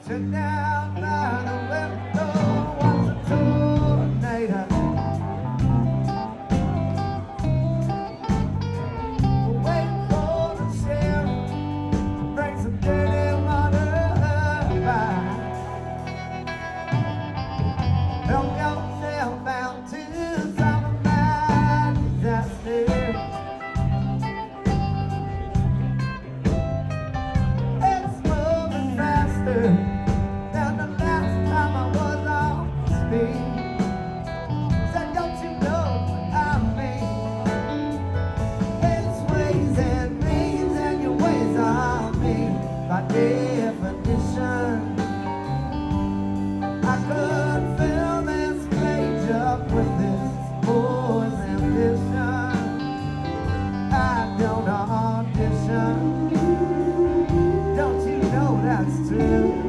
Sit down by the window, watch a tornado. Wait for the sheriff, bring some dirty water by. Help yourself out to some of my disaster. It's moving faster than the last time I was on speed. Said, don't you know what I mean? It's ways and means, and your ways are me. By definition, I could fill this page up with this boy's ambition. I don't audition. Don't you know that's true?